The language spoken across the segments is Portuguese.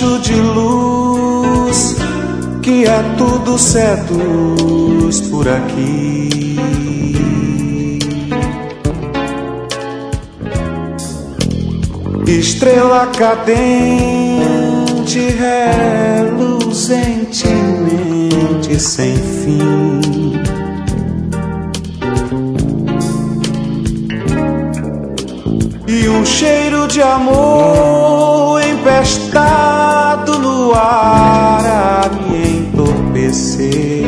facho de luz, que é tudo certo por aqui. Estrela cadente, reluzentemente sem fim. E um cheiro de amor empestado no ar a me entorpecer.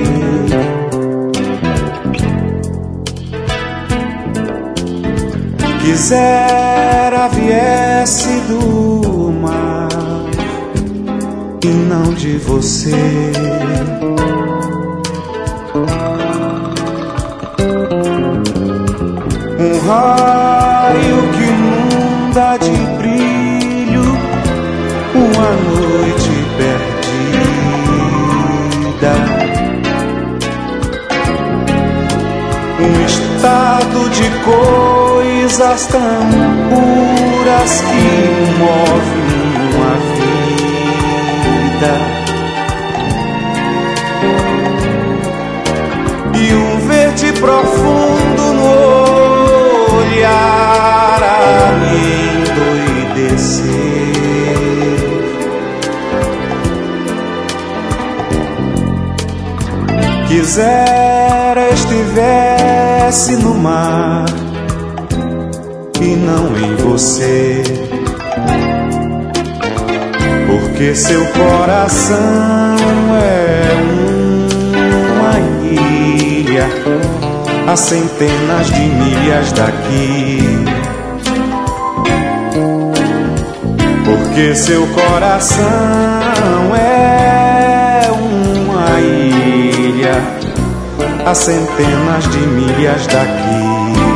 Quisera viesse do mar e não de você. Um raio que inunda de brilho uma noite perdida. Um estado de coisas tão puras que movem uma vida. E um verde profundo no olhar a me endoidecer. Quisera estivesse no mar e não em você, porque seu coração é uma ilha a centenas de milhas daqui. Porque seu coração é uma ilha a centenas de milhas daqui.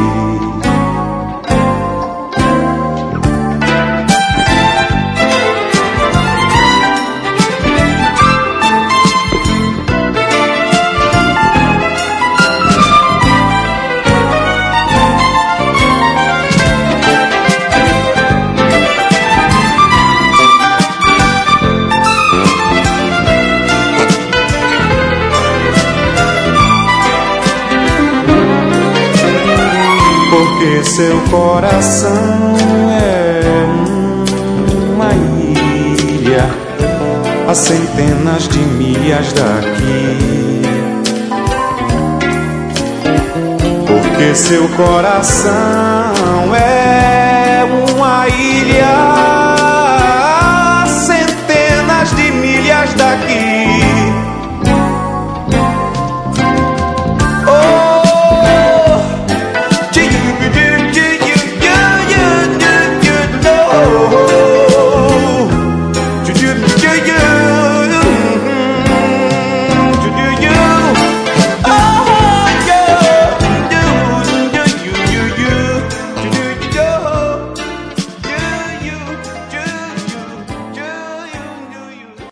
Porque seu coração é uma ilha a centenas de milhas daqui. Porque seu coração é uma ilha a centenas de milhas daqui. Yeah.